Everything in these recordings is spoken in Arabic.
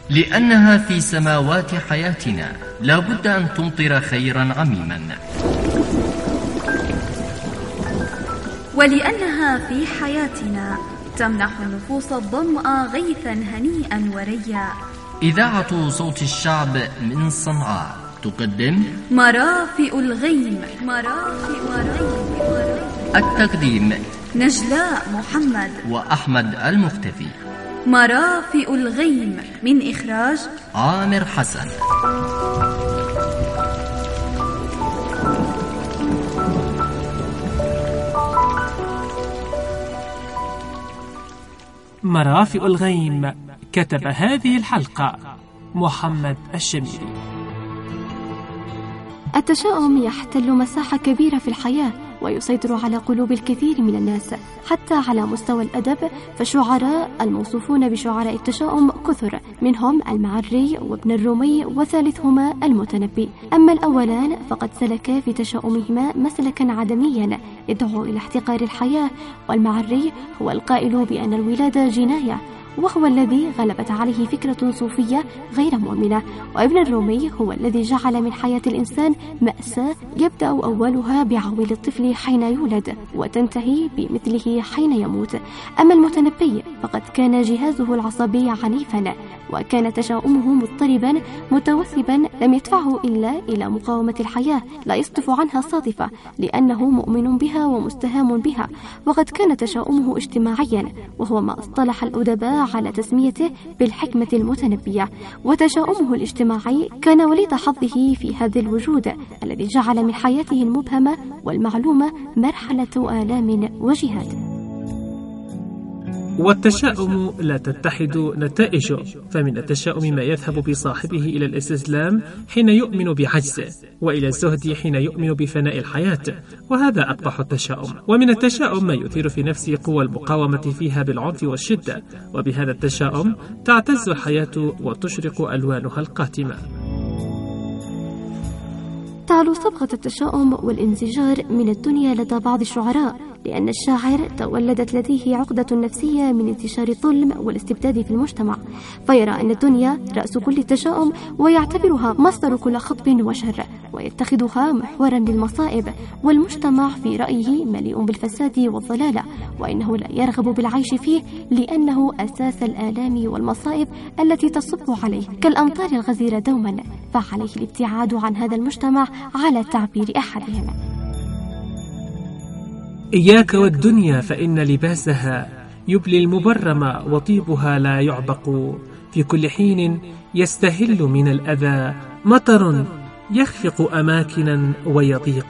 لأنها في سماوات حياتنا لا بد أن تمطر خيرا عميما، ولأنها في حياتنا تمنح النفوس الظمأ غيثا هنيئا وريا. إذاعة صوت الشعب من صنعاء تقدم مرافئ الغيم. التقديم نجلاء محمد وأحمد المختفي. مرافئ الغيم من إخراج عامر حسن. مرافئ الغيم كتب هذه الحلقة محمد الشميري. التشاؤم يحتل مساحة كبيرة في الحياة ويسيطر على قلوب الكثير من الناس، حتى على مستوى الأدب فالشعراء الموصوفون بشعراء التشاؤم كثر، منهم المعري وابن الرومي وثالثهما المتنبي. أما الأولان فقد سلك في تشاؤمهما مسلكا عدميا يدعو إلى احتقار الحياة، والمعري هو القائل بأن الولادة جناية، وهو الذي غلبت عليه فكرة صوفية غير مؤمنة. وابن الرومي هو الذي جعل من حياة الإنسان مأساة يبدأ أولها بعويل الطفل حين يولد وتنتهي بمثله حين يموت. أما المتنبي فقد كان جهازه العصبي عنيفا، وكان تشاؤمه مضطربا متوثبا لم يدفعه إلا إلى مقاومة الحياة، لا يصدف عنها صادفة لأنه مؤمن بها ومستهام بها. وقد كان تشاؤمه اجتماعيا، وهو ما اصطلح الأدباء على تسميته بالحكمة المتنبية. وتشاؤمه الاجتماعي كان وليد حظه في هذا الوجود الذي جعل من حياته المبهمة والمعلومة مرحلة آلام وجهاد. والتشاؤم لا تتحد نتائجه، فمن التشاؤم ما يذهب بصاحبه إلى الاستسلام حين يؤمن بعجزه، وإلى الزهد حين يؤمن بفناء الحياة، وهذا أقبح التشاؤم. ومن التشاؤم ما يثير في نفسه قوى المقاومة فيها بالعنف والشدة، وبهذا التشاؤم تعتز الحياة وتشرق ألوانها القاتمة. تعلو صبغة التشاؤم والانزجار من الدنيا لدى بعض الشعراء، لأن الشاعر تولدت لديه عقدة نفسية من انتشار الظلم والاستبداد في المجتمع، فيرى أن الدنيا رأس كل تشاؤم ويعتبرها مصدر كل خطب وشر، ويتخذها محورا للمصائب. والمجتمع في رأيه مليء بالفساد والضلالة، وإنه لا يرغب بالعيش فيه لأنه أساس الآلام والمصائب التي تصب عليه كالأمطار الغزيرة دوما، فعليه الابتعاد عن هذا المجتمع على تعبير أحدهم. إياك والدنيا فإن لباسها يبلي المبرم وطيبها لا يعبق، في كل حين يستهل من الأذى مطر يخفق أماكنا ويضيق.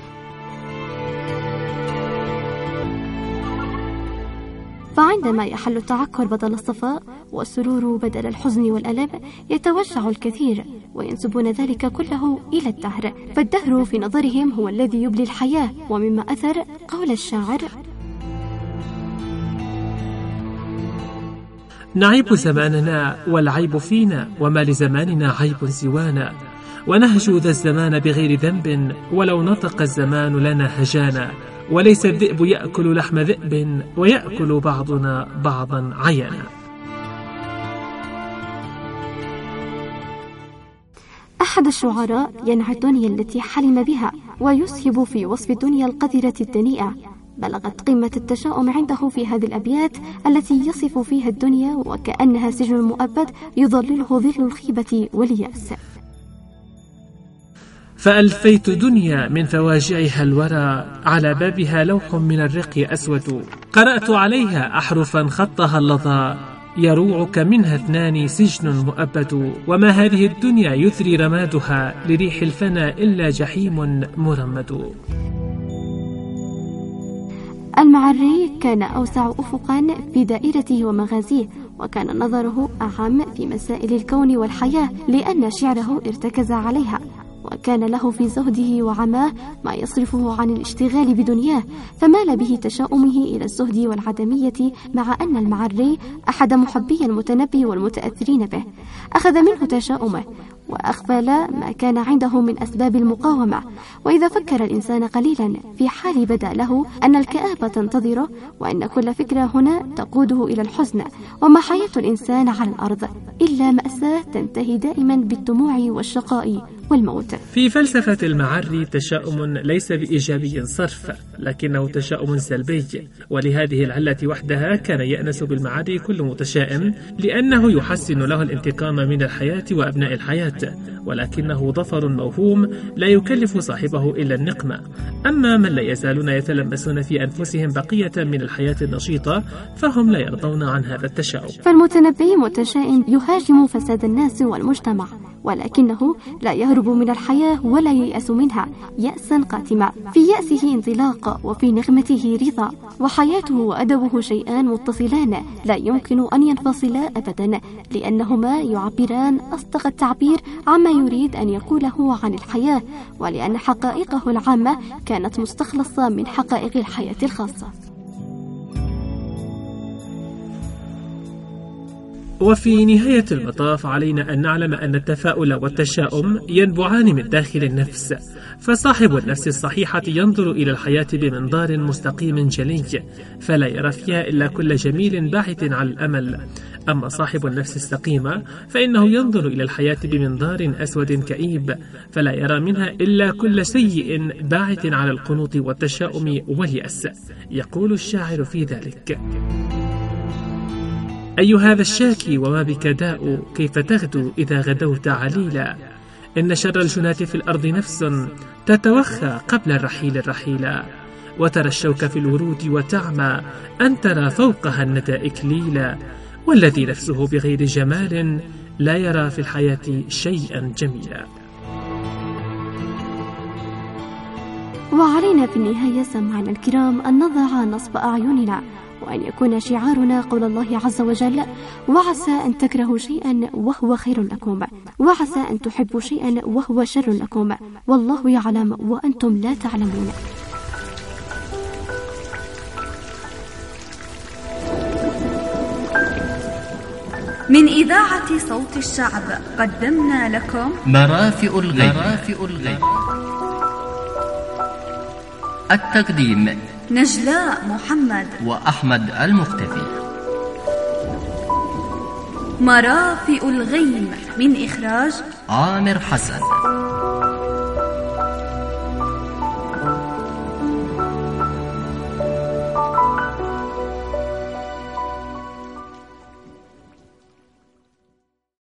فعندما يحل التعكر بدل الصفاء والسرور بدل الحزن والألم يتوجع الكثير، وينسبون ذلك كله إلى الدهر، فالدهر في نظرهم هو الذي يبلي الحياة. ومما أثر قول الشاعر: نعيب زماننا والعيب فينا، وما لزماننا عيب سوانا، ونهجو ذا الزمان بغير ذنب، ولو نطق الزمان لنا هجانا، وليس الذئب يأكل لحم ذئب، ويأكل بعضنا بعضا عيانا. أحد الشعراء ينعى الدنيا التي حلم بها ويسهب في وصف الدنيا القذرة الدنيئة. بلغت قمة التشاؤم عنده في هذه الأبيات التي يصف فيها الدنيا وكأنها سجن مؤبد يظلله ظل الخيبة واليأس. فألفيت دنيا من فواجعها الورى، على بابها لوح من الرق أسود، قرأت عليها أحرفا خطها اللظى، يروعك منها اثنان سجن مؤبد، وما هذه الدنيا يثري رمادها، لريح الفنا إلا جحيم مرمد. المعري كان أوسع أفقا في دائرته ومغازيه، وكان نظره أعم في مسائل الكون والحياة، لأن شعره ارتكز عليها، وكان له في زهده وعماه ما يصرفه عن الاشتغال بدنياه، فمال به تشاؤمه إلى الزهد والعدمية، مع أن المعري أحد محبي المتنبي والمتأثرين به. أخذ منه تشاؤمه وأغفل ما كان عنده من أسباب المقاومة. وإذا فكر الإنسان قليلا في حال بدا له أن الكآبة تنتظره وأن كل فكرة هنا تقوده إلى الحزن، وما حياة الإنسان على الأرض إلا مأساة تنتهي دائما بالدموع والشقاء والموت. في فلسفة المعري تشاؤم ليس بإيجابي صرف، لكنه تشاؤم سلبي، ولهذه العلة وحدها كان يأنس بالمعري كل متشائم، لأنه يحسن له الانتقام من الحياة وأبناء الحياة، ولكنه ظفر موهوم لا يكلف صاحبه إلا النقمة. أما من لا يزالون يتلمسون في أنفسهم بقية من الحياة النشيطة فهم لا يرضون عن هذا التشاؤم. فالمتنبي متشائم يهاجم فساد الناس والمجتمع، ولكنه لا يهرب من الحياة ولا ييأس منها يأسا قاتما. في يأسه انطلاق وفي نغمته رضا، وحياته وأدبه شيئان متصلان لا يمكن أن ينفصلا أبدا، لأنهما يعبران أصدق التعبير عما يريد أن يقوله عن الحياة، ولأن حقائقه العامة كانت مستخلصة من حقائق الحياة الخاصة. وفي نهاية المطاف علينا أن نعلم أن التفاؤل والتشاؤم ينبعان من داخل النفس، فصاحب النفس الصحيحة ينظر إلى الحياة بمنظار مستقيم جلي، فلا يرى فيها إلا كل جميل باعث على الأمل. أما صاحب النفس السقيمة فإنه ينظر إلى الحياة بمنظار أسود كئيب، فلا يرى منها إلا كل سيء باعث على القنوط والتشاؤم واليأس. يقول الشاعر في ذلك: أي هذا الشاكي وما بك داء، كيف تغدو إذا غدوت عليلا، إن شر الجنات في الأرض نفس تتوخى قبل الرحيل الرحيلا، وترى الشوك في الورود وتعمى أن ترى فوقها الندى إكليلا، والذي نفسه بغير جمال لا يرى في الحياة شيئا جميلا. وعلينا في النهاية سمعنا الكرام أن نضع نصب أعيننا، وأن يكون شعارنا قول الله عز وجل: وعسى أن تكرهوا شيئا وهو خير لكم، وعسى أن تحبوا شيئا وهو شر لكم، والله يعلم وأنتم لا تعلمون. من إذاعة صوت الشعب قدمنا لكم مرافئ الغيب. التقديم: نجلاء محمد وأحمد المختفي. مرافئ الغيم من إخراج عامر حسن.